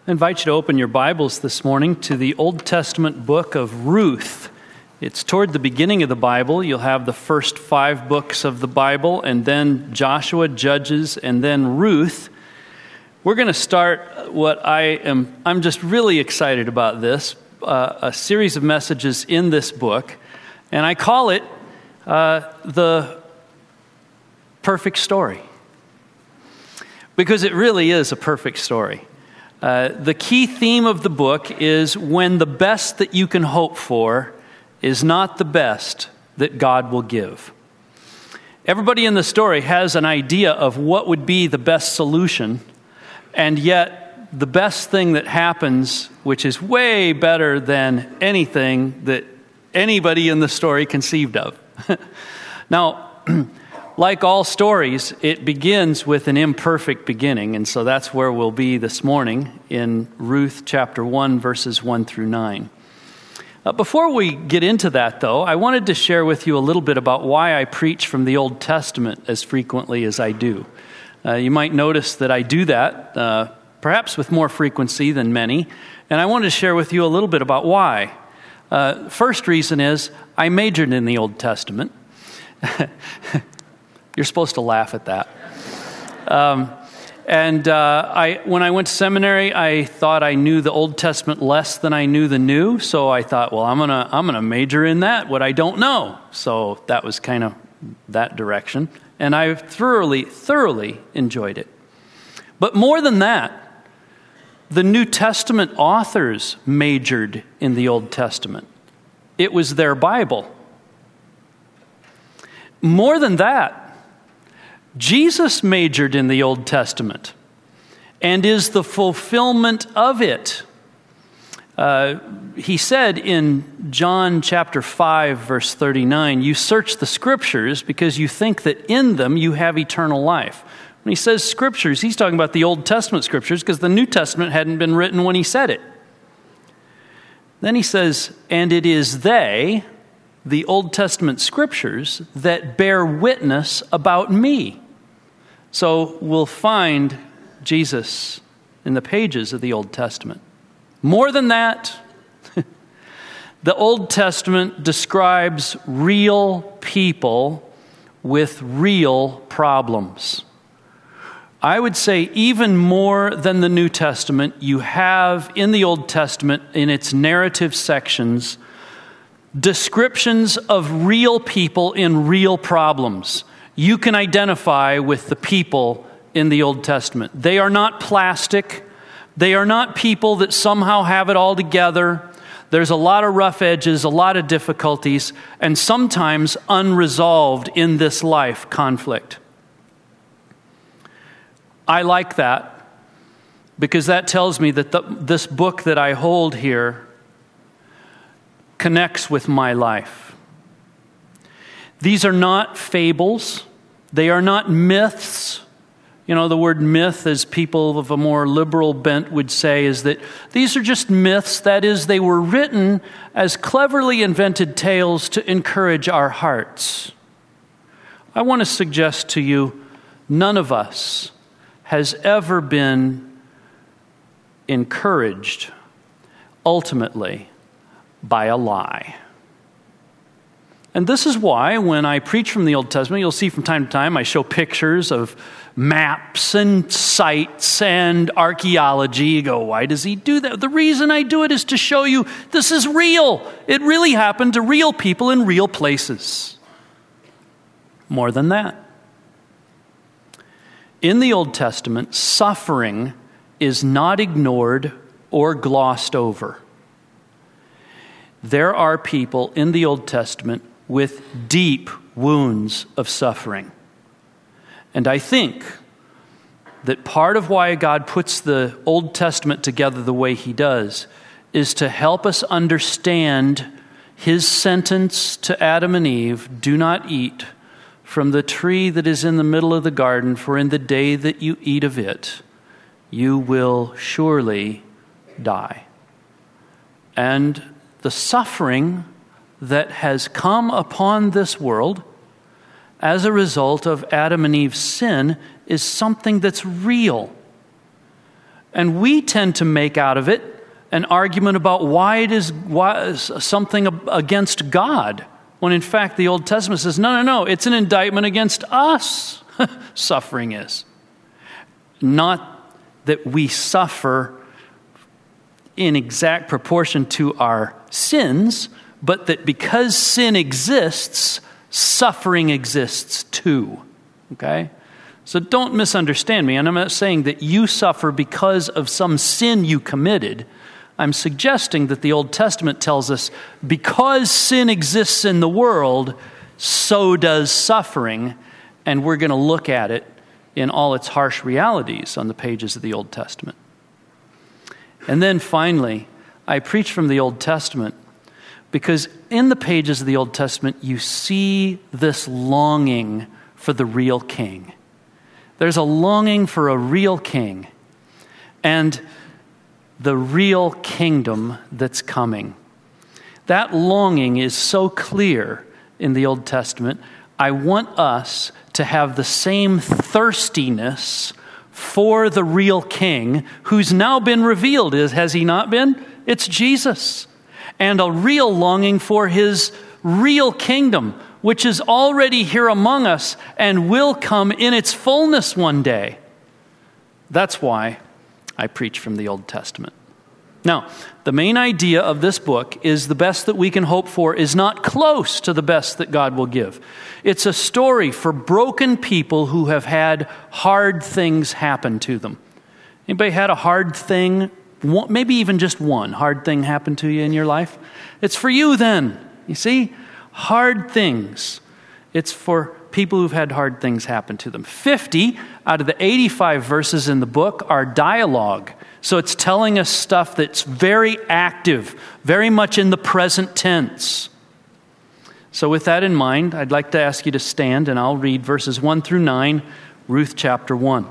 I invite you to open your Bibles this morning to the Old Testament book of Ruth. It's toward the beginning of the Bible. You'll have the first 5 books of the Bible, and then Joshua, Judges, and then Ruth. We're going to start I'm just really excited about this, a series of messages in this book, and I call it the perfect story. Because it really is a perfect story. The key theme of the book is when the best that you can hope for is not the best that God will give. Everybody in the story has an idea of what would be the best solution, and yet the best thing that happens, which is way better than anything that anybody in the story conceived of. Now, like all stories, it begins with an imperfect beginning, and so that's where we'll be this morning in Ruth chapter 1, verses 1 through 9. Before we get into that, though, I wanted to share with you a little bit about why I preach from the Old Testament as frequently as I do. You might notice that I do that, perhaps with more frequency than many, and I wanted to share with you a little bit about why. First reason is I majored in the Old Testament. You're supposed to laugh at that. When I went to seminary, I thought I knew the Old Testament less than I knew the New. So I thought, well, I'm gonna major in that, what I don't know. So that was kind of that direction, and I thoroughly enjoyed it. But more than that, the New Testament authors majored in the Old Testament. It was their Bible. More than that, Jesus majored in the Old Testament and is the fulfillment of it. He said in John chapter 5, verse 39, "You search the Scriptures because you think that in them you have eternal life." When he says Scriptures, he's talking about the Old Testament Scriptures because the New Testament hadn't been written when he said it. Then he says, "And it is they, the Old Testament Scriptures, that bear witness about me." So we'll find Jesus in the pages of the Old Testament. More than that, the Old Testament describes real people with real problems. I would say even more than the New Testament, you have in the Old Testament, in its narrative sections, descriptions of real people in real problems. You can identify with the people in the Old Testament. They are not plastic. They are not people that somehow have it all together. There's a lot of rough edges, a lot of difficulties, and sometimes unresolved in this life conflict. I like that because that tells me that this book that I hold here connects with my life. These are not fables. They are not myths. You know, the word myth, as people of a more liberal bent would say, is that these are just myths. That is, they were written as cleverly invented tales to encourage our hearts. I want to suggest to you, none of us has ever been encouraged ultimately by a lie. And this is why when I preach from the Old Testament, you'll see from time to time I show pictures of maps and sites and archaeology. You go, why does he do that? The reason I do it is to show you this is real. It really happened to real people in real places. More than that, in the Old Testament, suffering is not ignored or glossed over. There are people in the Old Testament with deep wounds of suffering. And I think that part of why God puts the Old Testament together the way he does is to help us understand his sentence to Adam and Eve, "Do not eat from the tree that is in the middle of the garden, for in the day that you eat of it, you will surely die." And the suffering that has come upon this world as a result of Adam and Eve's sin is something that's real. And we tend to make out of it an argument about why is something against God, when in fact the Old Testament says, no, it's an indictment against us, suffering is. Not that we suffer in exact proportion to our sins, but that because sin exists, suffering exists too. Okay? So don't misunderstand me. And I'm not saying that you suffer because of some sin you committed. I'm suggesting that the Old Testament tells us because sin exists in the world, so does suffering. And we're going to look at it in all its harsh realities on the pages of the Old Testament. And then finally, I preach from the Old Testament because in the pages of the Old Testament, you see this longing for the real king. There's a longing for a real king and the real kingdom that's coming. That longing is so clear in the Old Testament. I want us to have the same thirstiness for the real king who's now been revealed. Has he not been? It's Jesus. And a real longing for his real kingdom, which is already here among us and will come in its fullness one day. That's why I preach from the Old Testament. Now, the main idea of this book is the best that we can hope for is not close to the best that God will give. It's a story for broken people who have had hard things happen to them. Anybody had a hard thing, maybe even just one hard thing happen to you in your life? It's for you then. You see? Hard things. It's for people who've had hard things happen to them. 50 out of the 85 verses in the book are dialogue. So it's telling us stuff that's very active, very much in the present tense. So with that in mind, I'd like to ask you to stand and I'll read verses 1 through 9, Ruth chapter 1.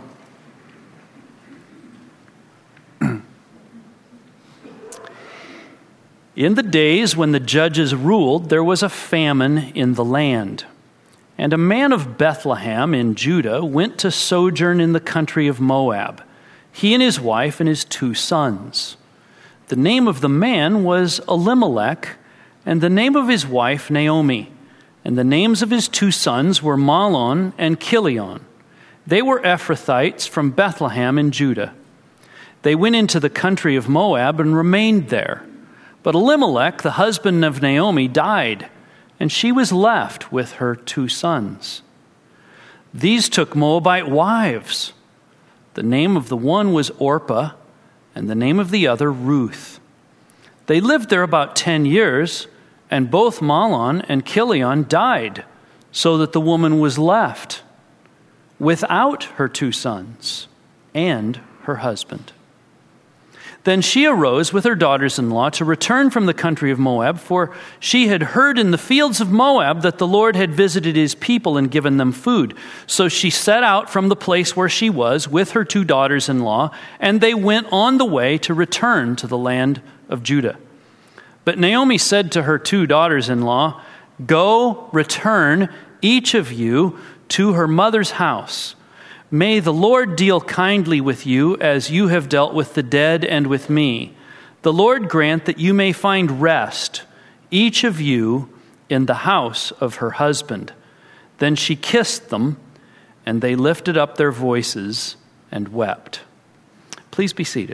In the days when the judges ruled, there was a famine in the land. And a man of Bethlehem in Judah went to sojourn in the country of Moab, he and his wife and his 2 sons. The name of the man was Elimelech, and the name of his wife Naomi. And the names of his 2 sons were Mahlon and Chilion. They were Ephrathites from Bethlehem in Judah. They went into the country of Moab and remained there. But Elimelech, the husband of Naomi, died, and she was left with her 2 sons. These took Moabite wives. The name of the one was Orpah, and the name of the other Ruth. They lived there about 10 years, and both Mahlon and Chilion died, so that the woman was left without her 2 sons and her husband. Then she arose with her daughters-in-law to return from the country of Moab, for she had heard in the fields of Moab that the Lord had visited his people and given them food. So she set out from the place where she was with her 2 daughters-in-law, and they went on the way to return to the land of Judah. But Naomi said to her 2 daughters-in-law, "Go, return, each of you, to her mother's house. May the Lord deal kindly with you as you have dealt with the dead and with me. The Lord grant that you may find rest, each of you, in the house of her husband." Then she kissed them, and they lifted up their voices and wept. Please be seated.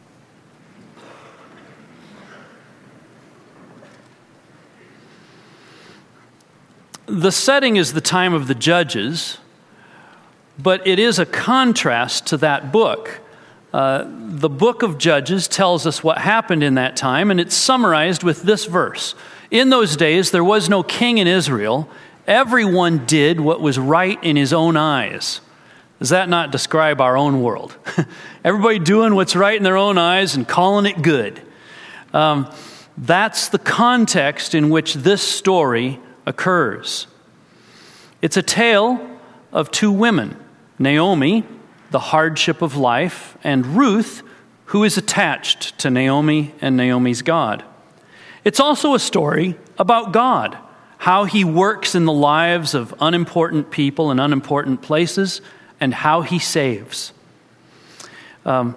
The setting is the time of the Judges, but it is a contrast to that book. The book of Judges tells us what happened in that time, and it's summarized with this verse. In those days, there was no king in Israel. Everyone did what was right in his own eyes. Does that not describe our own world? Everybody doing what's right in their own eyes and calling it good. That's the context in which this story occurs. It's a tale of 2 women, Naomi, the hardship of life, and Ruth, who is attached to Naomi and Naomi's God. It's also a story about God, how he works in the lives of unimportant people in unimportant places, and how he saves.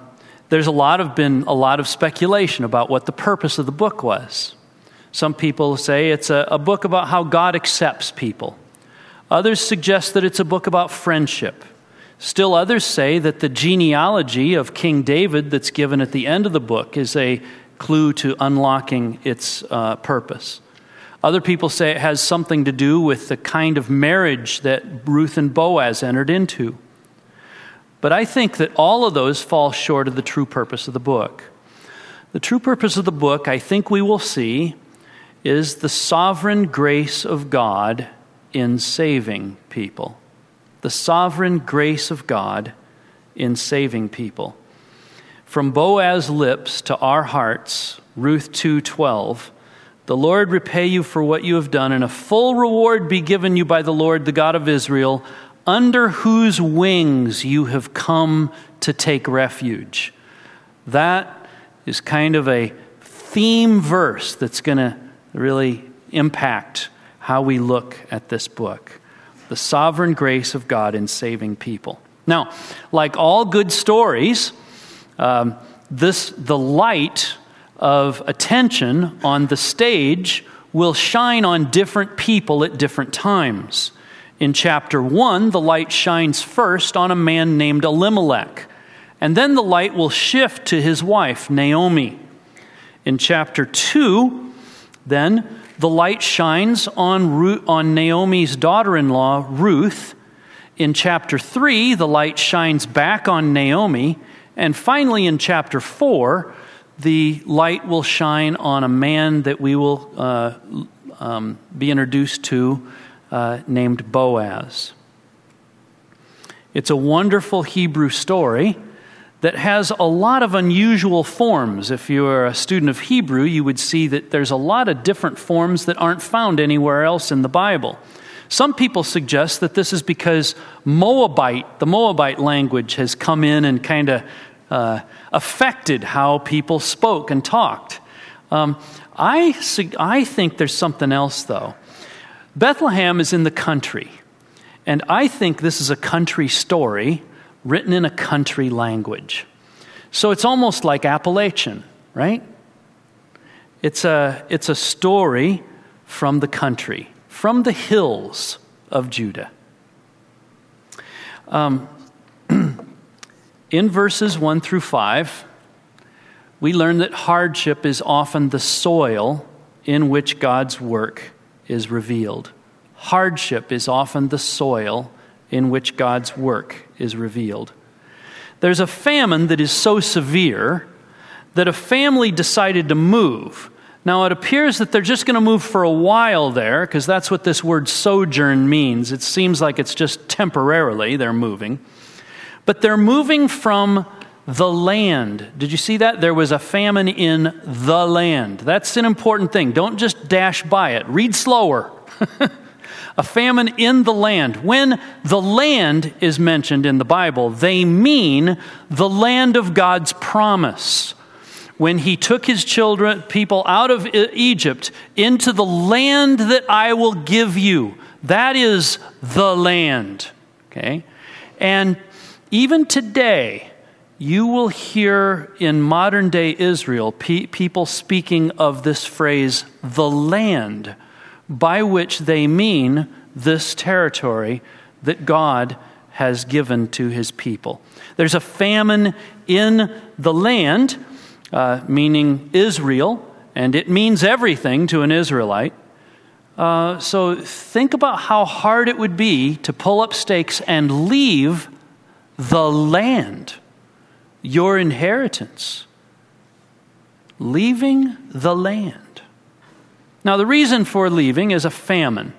There's been a lot of speculation about what the purpose of the book was. Some people say it's a book about how God accepts people. Others suggest that it's a book about friendship. Still others say that the genealogy of King David that's given at the end of the book is a clue to unlocking its purpose. Other people say it has something to do with the kind of marriage that Ruth and Boaz entered into. But I think that all of those fall short of the true purpose of the book. The true purpose of the book, I think we will see, is the sovereign grace of God in saving people. The sovereign grace of God in saving people. From Boaz's lips to our hearts, Ruth 2:12, the Lord repay you for what you have done, and a full reward be given you by the Lord, the God of Israel, under whose wings you have come to take refuge. That is kind of a theme verse that's going to really impact how we look at this book. The sovereign grace of God in saving people. Now, like all good stories, the light of attention on the stage will shine on different people at different times. In chapter 1, the light shines first on a man named Elimelech, and then the light will shift to his wife, Naomi. In chapter 2, then, the light shines on Naomi's daughter-in-law, Ruth. In chapter 3, the light shines back on Naomi. And finally, in chapter 4, the light will shine on a man that we will be introduced to, named Boaz. It's a wonderful Hebrew story that has a lot of unusual forms. If you're a student of Hebrew, you would see that there's a lot of different forms that aren't found anywhere else in the Bible. Some people suggest that this is because the Moabite language has come in and kind of affected how people spoke and talked. I think there's something else, though. Bethlehem is in the country, and I think this is a country story written in a country language. So it's almost like Appalachian, right? It's a story from the country, from the hills of Judah. In verses 1 through 5, we learn that hardship is often the soil in which God's work is revealed. Hardship is often the soil in which God's work is revealed. There's a famine that is so severe that a family decided to move. Now, it appears that they're just going to move for a while there, because that's what this word sojourn means. It seems like it's just temporarily they're moving. But they're moving from the land. Did you see that? There was a famine in the land. That's an important thing. Don't just dash by it. Read slower. A famine in the land. When the land is mentioned in the Bible, they mean the land of God's promise. When he took his people out of Egypt into the land that I will give you. That is the land. Okay? And even today, you will hear in modern day Israel people speaking of this phrase, the land, by which they mean this territory that God has given to his people. There's a famine in the land, meaning Israel, and it means everything to an Israelite. So think about how hard it would be to pull up stakes and leave the land, your inheritance. Leaving the land. Now, the reason for leaving is a famine.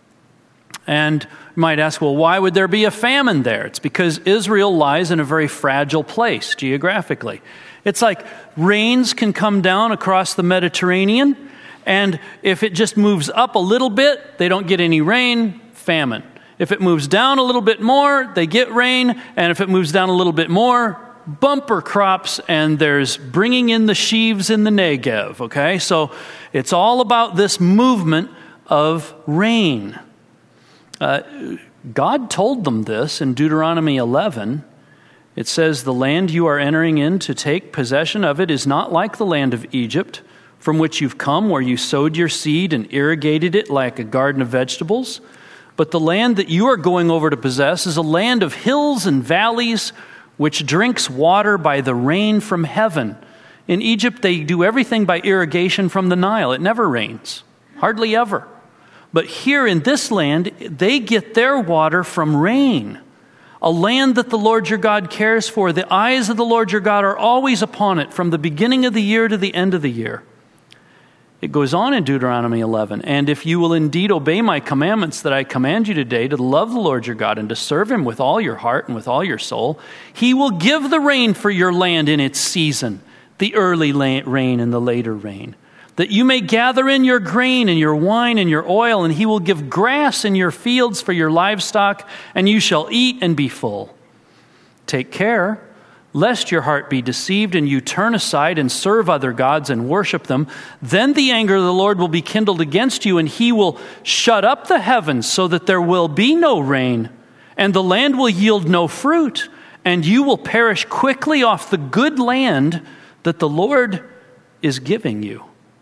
And you might ask, well, why would there be a famine there? It's because Israel lies in a very fragile place geographically. It's like rains can come down across the Mediterranean, and if it just moves up a little bit, they don't get any rain, famine. If it moves down a little bit more, they get rain, and if it moves down a little bit more, bumper crops, and there's bringing in the sheaves in the Negev, okay? So it's all about this movement of rain. God told them this in Deuteronomy 11, It says, "The land you are entering in to take possession of it is not like the land of Egypt, from which you've come, where you sowed your seed and irrigated it like a garden of vegetables. But the land that you are going over to possess is a land of hills and valleys, which drinks water by the rain from heaven." In Egypt, they do everything by irrigation from the Nile. It never rains, hardly ever. But here in this land, they get their water from rain. A land that the Lord your God cares for. The eyes of the Lord your God are always upon it, from the beginning of the year to the end of the year. It goes on in Deuteronomy 11, "And if you will indeed obey my commandments that I command you today, to love the Lord your God and to serve him with all your heart and with all your soul, he will give the rain for your land in its season, the early rain and the later rain, that you may gather in your grain and your wine and your oil, and he will give grass in your fields for your livestock, and you shall eat and be full. Take care, lest your heart be deceived and you turn aside and serve other gods and worship them. Then the anger of the Lord will be kindled against you, and he will shut up the heavens so that there will be no rain, and the land will yield no fruit, and you will perish quickly off the good land that the Lord is giving you."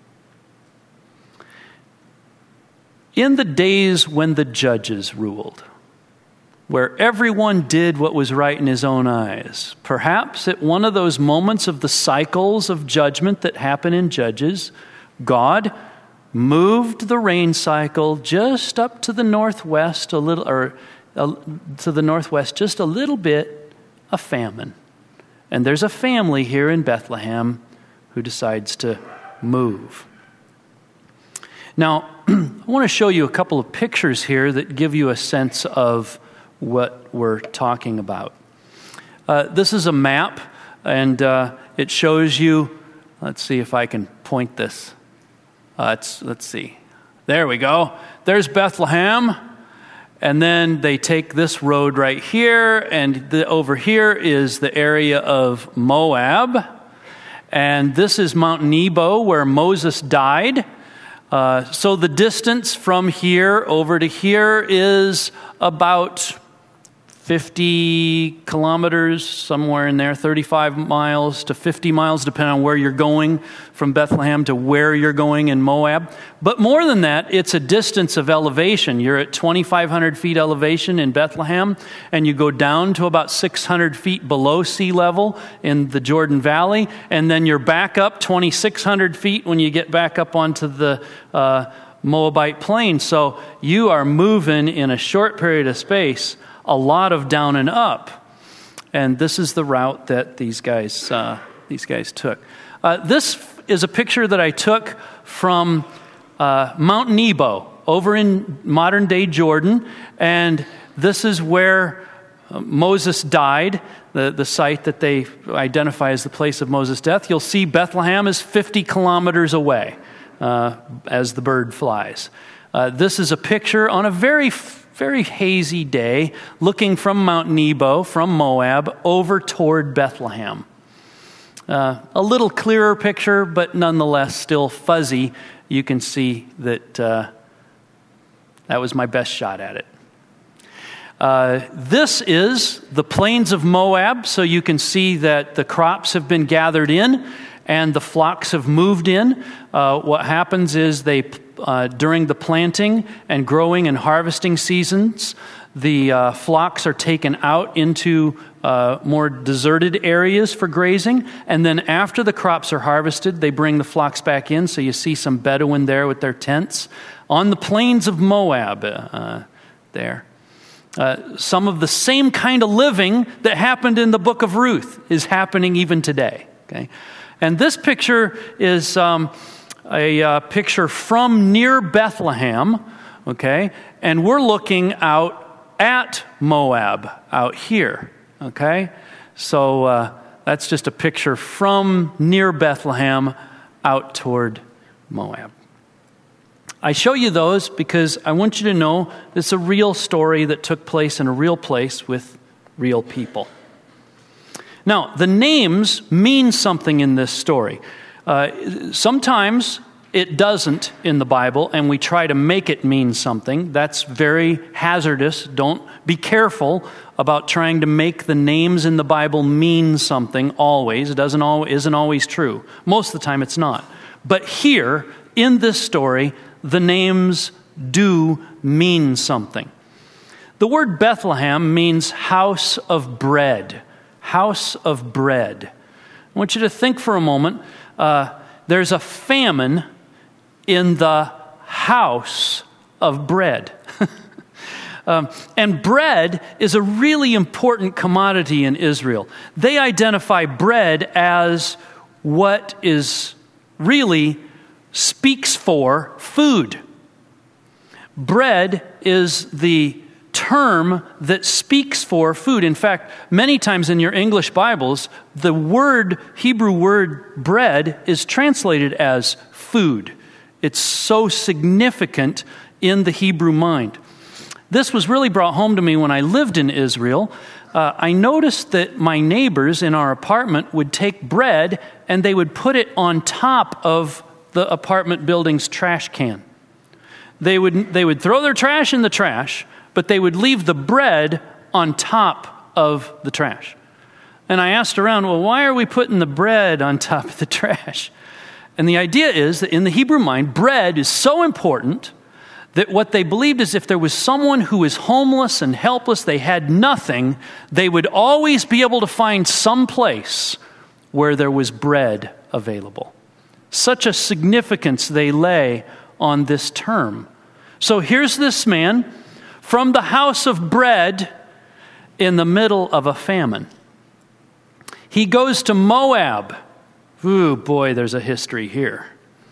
In the days when the judges ruled, where everyone did what was right in his own eyes, perhaps at one of those moments of the cycles of judgment that happen in Judges, God moved the rain cycle just up to the northwest a little, to the northwest just a little bit, a famine. And there's a family here in Bethlehem who decides to move. Now, I want to show you a couple of pictures here that give you a sense of what we're talking about. This is a map, and it shows you, let's see if I can point this. Let's see. There we go. There's Bethlehem, and then they take this road right here, and over here is the area of Moab, and this is Mount Nebo where Moses died. So the distance from here over to here is about 50 kilometers, somewhere in there, 35 miles to 50 miles, depending on where you're going from Bethlehem to where you're going in Moab. But more than that, it's a distance of elevation. You're at 2,500 feet elevation in Bethlehem, and you go down to about 600 feet below sea level in the Jordan Valley, and then you're back up 2,600 feet when you get back up onto the Moabite plain. So you are moving in a short period of space a lot of down and up, and this is the route that these guys took. This is a picture that I took from Mount Nebo over in modern-day Jordan, and this is where Moses died, the site that they identify as the place of Moses' death. You'll see Bethlehem is 50 kilometers away as the bird flies. This is a picture on a very hazy day, looking from Mount Nebo, from Moab, over toward Bethlehem. A little clearer picture, but nonetheless still fuzzy. You can see that that was my best shot at it. This is the plains of Moab, so you can see that the crops have been gathered in and the flocks have moved in. What happens is during the planting and growing and harvesting seasons, the flocks are taken out into more deserted areas for grazing, and then after the crops are harvested, they bring the flocks back in. So you see some Bedouin there with their tents on the plains of Moab there. Some of the same kind of living that happened in the book of Ruth is happening even today. Okay, and this picture is a picture from near Bethlehem, okay? And we're looking out at Moab out here, okay? So that's just a picture from near Bethlehem out toward Moab. I show you those because I want you to know it's a real story that took place in a real place with real people. Now, the names mean something in this story. Sometimes it doesn't in the Bible, and we try to make it mean something. That's very hazardous. Don't be careful about trying to make the names in the Bible mean something always. It isn't always true. Most of the time it's not. But here, in this story, the names do mean something. The word Bethlehem means house of bread. House of bread. I want you to think for a moment. There's a famine in the house of bread. And bread is a really important commodity in Israel. They identify bread as what is really speaks for food. Bread is the term that speaks for food. In fact, many times in your English Bibles, the Hebrew word bread is translated as food. It's so significant in the Hebrew mind. This was really brought home to me when I lived in Israel. I noticed that my neighbors in our apartment would take bread and they would put it on top of the apartment building's trash can. They would throw their trash in the trash, but they would leave the bread on top of the trash. And I asked around, well, why are we putting the bread on top of the trash? And the idea is that in the Hebrew mind, bread is so important that what they believed is if there was someone who was homeless and helpless, they had nothing, they would always be able to find some place where there was bread available. Such a significance they lay on this term. So here's this man from the house of bread in the middle of a famine. He goes to Moab. Ooh, boy, there's a history here.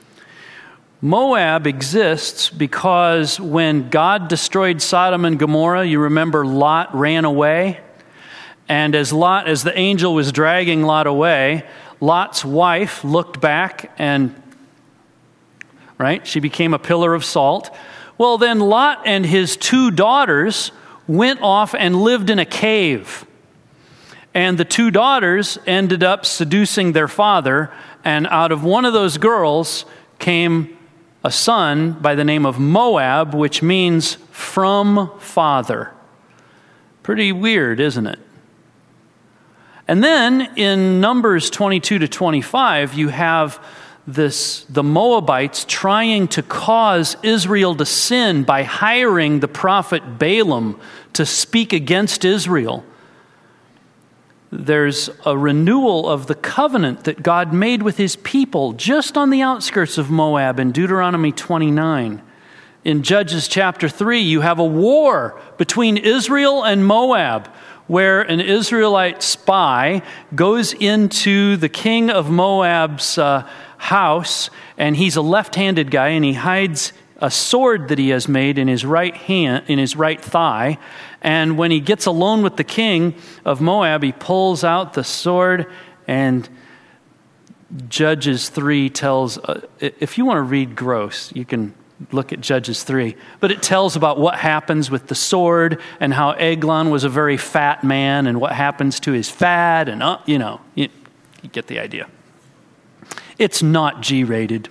Moab exists because when God destroyed Sodom and Gomorrah, you remember Lot ran away? And as the angel was dragging Lot away, Lot's wife looked back and, she became a pillar of salt. Well, then Lot and his 2 daughters went off and lived in a cave. And the 2 daughters ended up seducing their father, and out of one of those girls came a son by the name of Moab, which means from father. Pretty weird, isn't it? And then in Numbers 22 to 25, you have the Moabites trying to cause Israel to sin by hiring the prophet Balaam to speak against Israel. There's a renewal of the covenant that God made with his people just on the outskirts of Moab in Deuteronomy 29. In Judges chapter 3, you have a war between Israel and Moab, where an Israelite spy goes into the king of Moab's house, and he's a left-handed guy, and he hides a sword that he has made in his right hand, in his right thigh. And when he gets alone with the king of Moab, he pulls out the sword, and Judges 3 tells, if you want to read gross, you can look at Judges 3. But it tells about what happens with the sword and how Eglon was a very fat man and what happens to his fat, and you get the idea. It's not G-rated.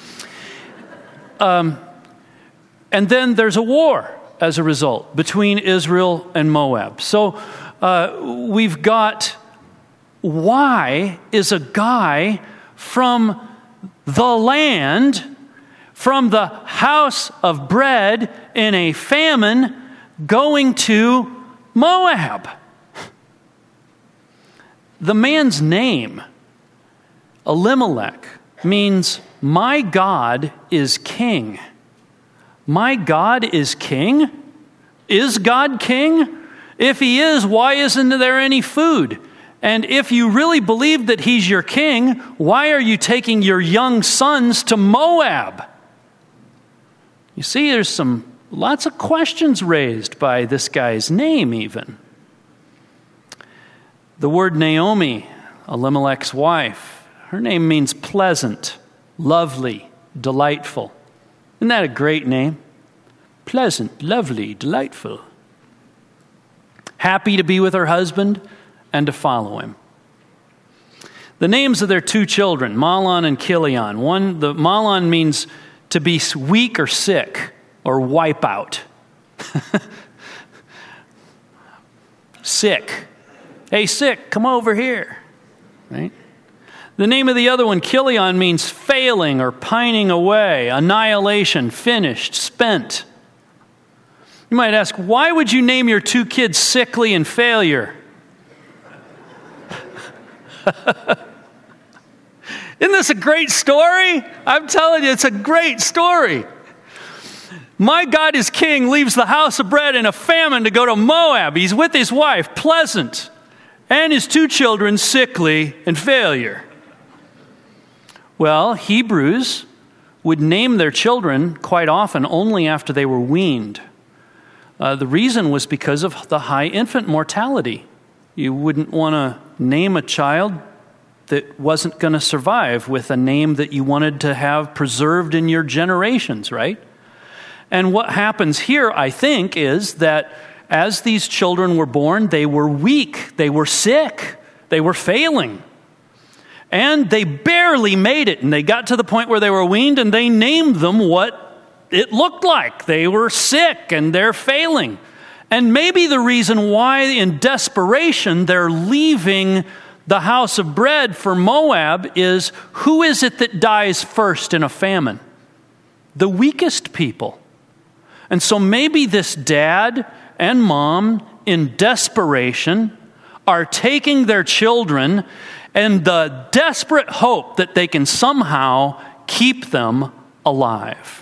And then there's a war as a result between Israel and Moab. So we've got, why is a guy from the land, from the house of bread in a famine, going to Moab? The man's name, Elimelech, means my God is king. My God is king? Is God king? If he is, why isn't there any food? And if you really believe that he's your king, why are you taking your young sons to Moab? You see, there's lots of questions raised by this guy's name even. The word Naomi, Elimelech's wife, her name means pleasant, lovely, delightful. Isn't that a great name? Pleasant, lovely, delightful. Happy to be with her husband and to follow him. The names of their two children, Mahlon and Chilion. The Mahlon means to be weak or sick or wipe out. Sick. Hey, sick, come over here. Right? The name of the other one, Chilion, means failing or pining away, annihilation, finished, spent. You might ask, why would you name your two kids Sickly and Failure? Isn't this a great story? I'm telling you, it's a great story. My God is king, leaves the house of bread in a famine to go to Moab. He's with his wife, Pleasant, and his two children, Sickly and Failure. Well, Hebrews would name their children quite often only after they were weaned. The reason was because of the high infant mortality. You wouldn't want to name a child that wasn't going to survive with a name that you wanted to have preserved in your generations, right? And what happens here, I think, is that as these children were born, they were weak, they were sick, they were failing. And they barely made it, and they got to the point where they were weaned, and they named them what it looked like. They were sick, and they're failing. And maybe the reason why, in desperation, they're leaving the house of bread for Moab is, who is it that dies first in a famine? The weakest people. And so maybe this dad and mom, in desperation, are taking their children in the desperate hope that they can somehow keep them alive.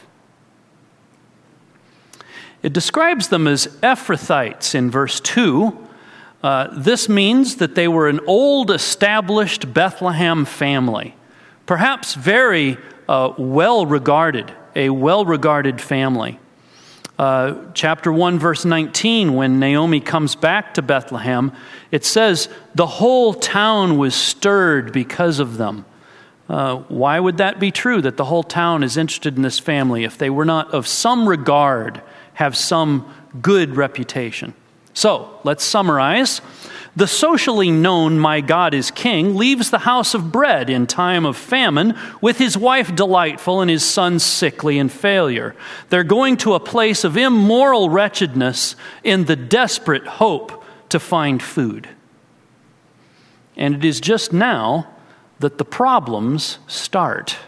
It describes them as Ephrathites in verse 2. This means that they were an old established Bethlehem family, perhaps very well-regarded, a well-regarded family. Chapter 1, verse 19, when Naomi comes back to Bethlehem, it says, the whole town was stirred because of them. Why would that be true, that the whole town is interested in this family if they were not of some regard, have some good reputation? So, let's summarize. The socially known my God is king leaves the house of bread in time of famine with his wife Delightful and his sons Sickly and Failure. They're going to a place of immoral wretchedness in the desperate hope to find food. And it is just now that the problems start.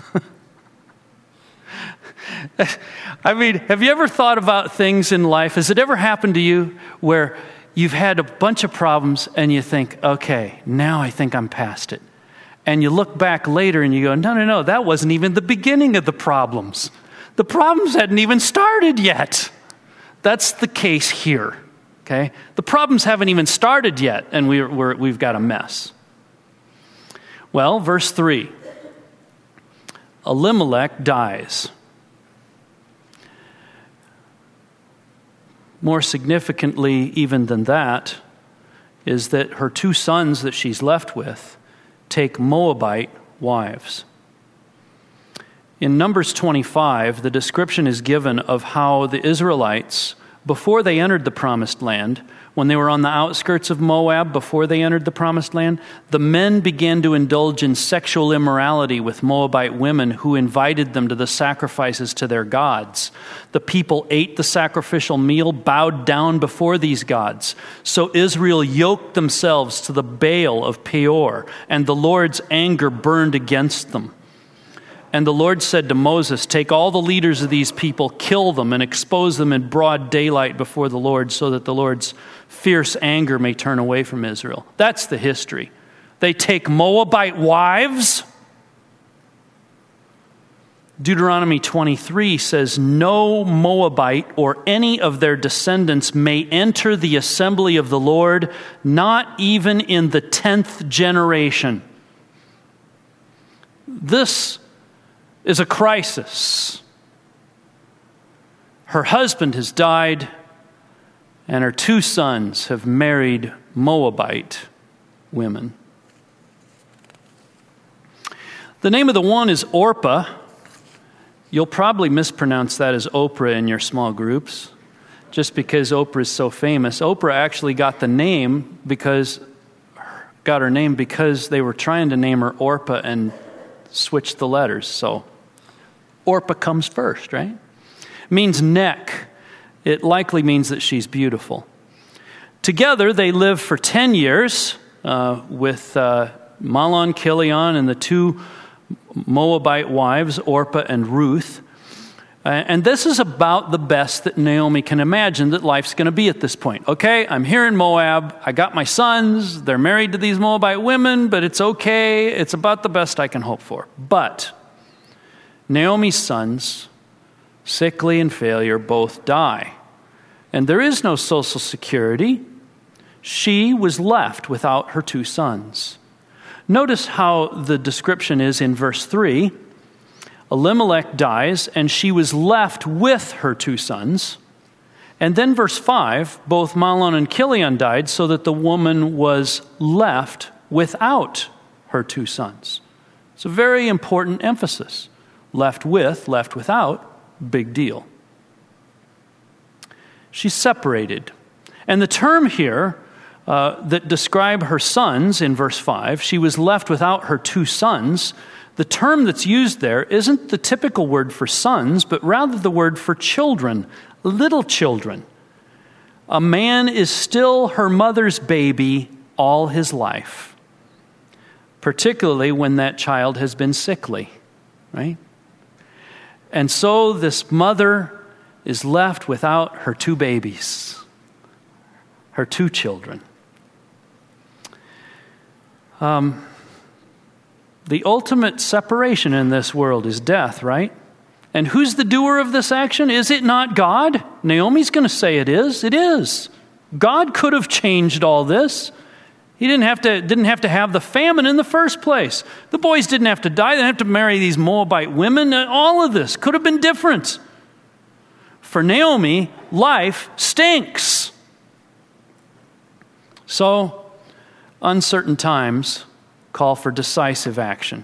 I mean, have you ever thought about things in life? Has it ever happened to you where you've had a bunch of problems and you think, okay, now I think I'm past it. And you look back later and you go, no, that wasn't even the beginning of the problems. The problems hadn't even started yet. That's the case here, okay? The problems haven't even started yet, and we've got a mess. Well, verse 3, Elimelech dies. More significantly even than that is that her two sons that she's left with take Moabite wives. In Numbers 25, the description is given of how the Israelites, before they entered the promised land, when they were on the outskirts of Moab, before they entered the promised land, the men began to indulge in sexual immorality with Moabite women who invited them to the sacrifices to their gods. The people ate the sacrificial meal, bowed down before these gods. So Israel yoked themselves to the Baal of Peor, and the Lord's anger burned against them. And the Lord said to Moses, take all the leaders of these people, kill them, and expose them in broad daylight before the Lord, so that the Lord's fierce anger may turn away from Israel. That's the history. They take Moabite wives. Deuteronomy 23 says, no Moabite or any of their descendants may enter the assembly of the Lord, not even in the 10th generation. This is a crisis. Her husband has died, and her two sons have married Moabite women. The name of the one is Orpah. You'll probably mispronounce that as Oprah in your small groups, just because Oprah is so famous. Oprah actually got the name because got her name because they were trying to name her Orpah and switch the letters. So Orpah comes first, right? Means neck. It likely means that she's beautiful. Together, they live for 10 years with Mahlon, Chilion, and the two Moabite wives, Orpah and Ruth. And this is about the best that Naomi can imagine that life's going to be at this point. Okay, I'm here in Moab. I got my sons. They're married to these Moabite women, but it's okay. It's about the best I can hope for. But Naomi's sons, sickly and failure, both die. And there is no social security. She was left without her two sons. Notice how the description is in verse 3. Elimelech dies, and she was left with her two sons. And then verse 5, both Mahlon and Chilion died, so that the woman was left without her two sons. It's a very important emphasis. Left with, left without, big deal. She's separated. And the term here that describe her sons in verse 5, she was left without her two sons. The term that's used there isn't the typical word for sons, but rather the word for children, little children. A man is still her mother's baby all his life, particularly when that child has been sickly, right? And so this mother is left without her two babies, her two children. The ultimate separation in this world is death, right? And who's the doer of this action? Is it not God? Naomi's going to say it is. It is. God could have changed all this. He didn't have to have the famine in the first place. The boys didn't have to die. They didn't have to marry these Moabite women. All of this could have been different. For Naomi, life stinks. So, uncertain times call for decisive action.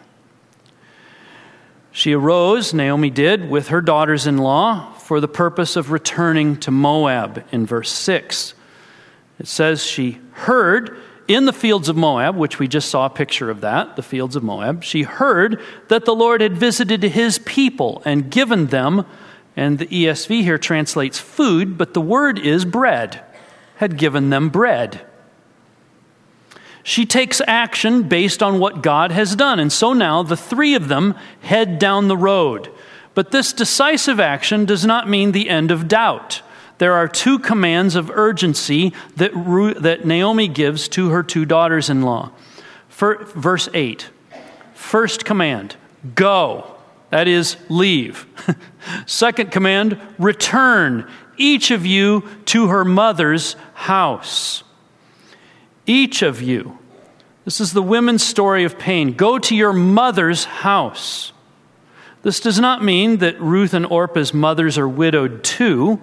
She arose, Naomi did, with her daughters-in-law for the purpose of returning to Moab in verse 6. It says she heard in the fields of Moab, which we just saw a picture of that, the fields of Moab, she heard that the Lord had visited his people and given them, and the ESV here translates food, but the word is bread, had given them bread. She takes action based on what God has done. And so now the three of them head down the road. But this decisive action does not mean the end of doubt. There are two commands of urgency that Naomi gives to her two daughters-in-law. Verse 8, first command, go. That is, leave. Second command, return, each of you to her mother's house. Each of you. This is the women's story of pain. Go to your mother's house. This does not mean that Ruth and Orpah's mothers are widowed too.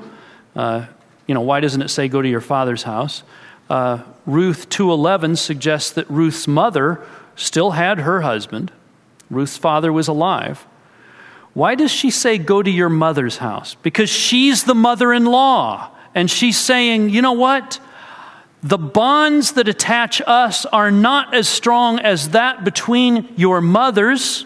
Why doesn't it say go to your father's house? Ruth 2:11 suggests that Ruth's mother still had her husband. Ruth's father was alive. Why does she say go to your mother's house? Because she's the mother-in-law. And she's saying, you know what? The bonds that attach us are not as strong as that between your mothers.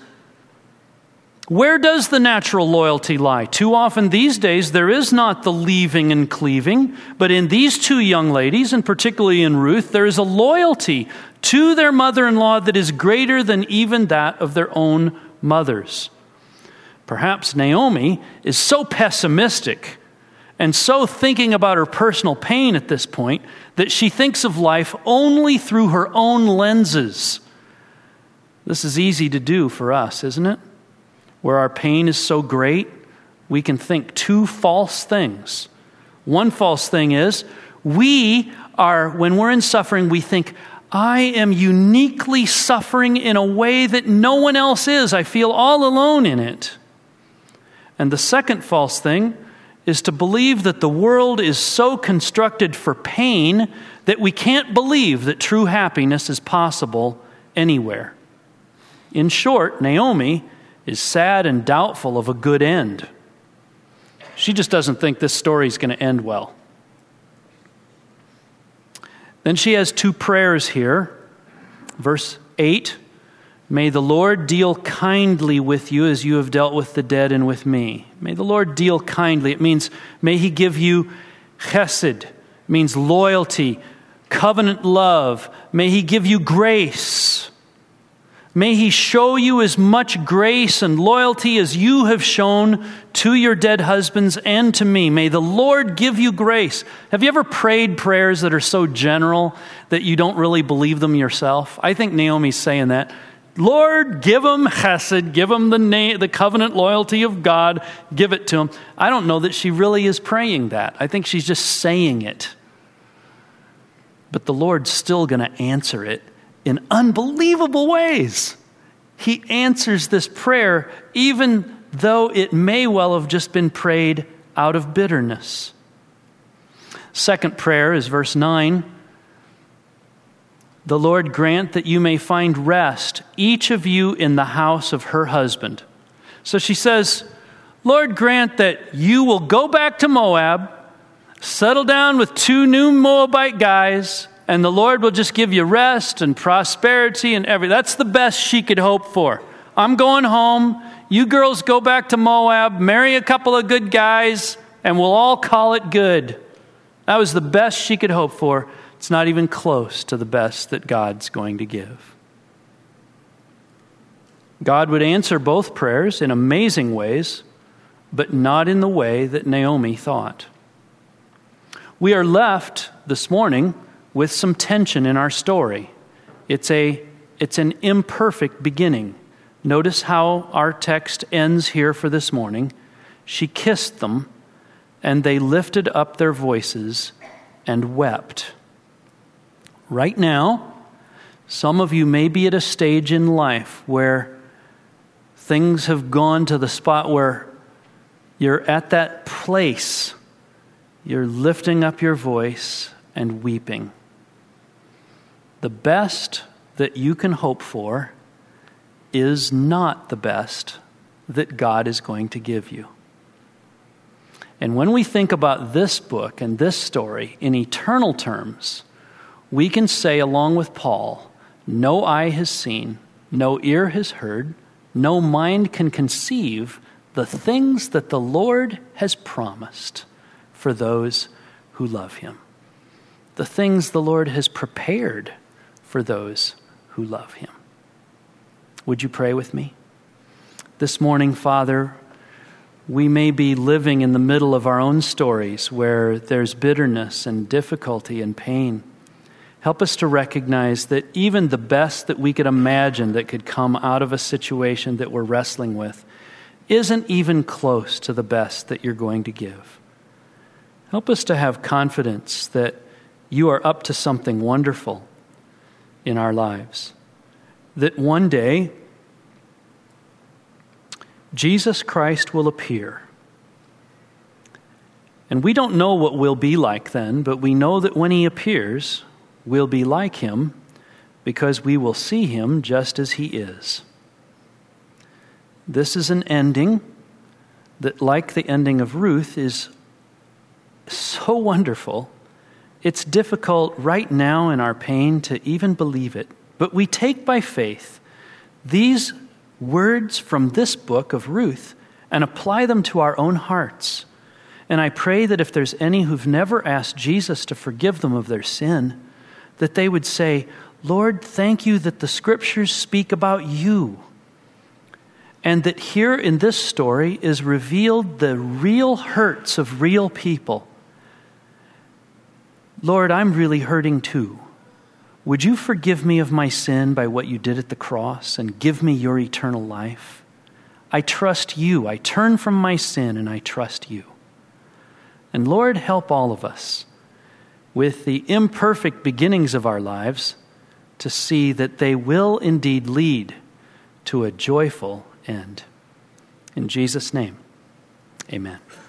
Where does the natural loyalty lie? Too often these days, there is not the leaving and cleaving, but in these two young ladies, and particularly in Ruth, there is a loyalty to their mother-in-law that is greater than even that of their own mothers. Perhaps Naomi is so pessimistic and so thinking about her personal pain at this point that she thinks of life only through her own lenses. This is easy to do for us, isn't it? Where our pain is so great, we can think two false things. One false thing is, when we're in suffering, we think, I am uniquely suffering in a way that no one else is. I feel all alone in it. And the second false thing is to believe that the world is so constructed for pain that we can't believe that true happiness is possible anywhere. In short, Naomi is sad and doubtful of a good end. She just doesn't think this story is going to end well. Then she has two prayers here Verse 8, may the Lord deal kindly with you as you have dealt with the dead and with me. May the Lord deal kindly. It means may he give you chesed. It means loyalty, covenant love. May he give you grace. May he show you as much grace and loyalty as you have shown to your dead husbands and to me. May the Lord give you grace. Have you ever prayed prayers that are so general that you don't really believe them yourself? I think Naomi's saying that. Lord, give them chesed, give them the covenant loyalty of God, give it to them. I don't know that she really is praying that. I think she's just saying it. But the Lord's still going to answer it in unbelievable ways. He answers this prayer even though it may well have just been prayed out of bitterness. Second prayer is verse 9. The Lord grant that you may find rest, each of you in the house of her husband. So she says, Lord grant that you will go back to Moab, settle down with 2 new Moabite guys, and the Lord will just give you rest and prosperity and everything. That's the best she could hope for. I'm going home. You girls go back to Moab, marry a couple of good guys, and we'll all call it good. That was the best she could hope for. It's not even close to the best that God's going to give. God would answer both prayers in amazing ways, but not in the way that Naomi thought. We are left this morning with some tension in our story. It's an imperfect beginning. Notice how our text ends here for this morning. She kissed them, and they lifted up their voices and wept. Right now, some of you may be at a stage in life where things have gone to the spot where you're at that place. You're lifting up your voice and weeping. The best that you can hope for is not the best that God is going to give you. And when we think about this book and this story in eternal terms, we can say along with Paul, no eye has seen, no ear has heard, no mind can conceive the things that the Lord has promised for those who love him. The things the Lord has prepared for those who love him. Would you pray with me? This morning, Father, we may be living in the middle of our own stories where there's bitterness and difficulty and pain. Help us to recognize that even the best that we could imagine that could come out of a situation that we're wrestling with isn't even close to the best that you're going to give. Help us to have confidence that you are up to something wonderful in our lives. That one day, Jesus Christ will appear. And we don't know what we'll be like then, but we know that when he appears, we'll be like him because we will see him just as he is. This is an ending that, like the ending of Ruth, is so wonderful. It's difficult right now in our pain to even believe it. But we take by faith these words from this book of Ruth and apply them to our own hearts. And I pray that if there's any who've never asked Jesus to forgive them of their sin, that they would say, Lord, thank you that the scriptures speak about you. And that here in this story is revealed the real hurts of real people. Lord, I'm really hurting too. Would you forgive me of my sin by what you did at the cross and give me your eternal life? I trust you. I turn from my sin and I trust you. And Lord, help all of us with the imperfect beginnings of our lives to see that they will indeed lead to a joyful end. In Jesus' name, amen.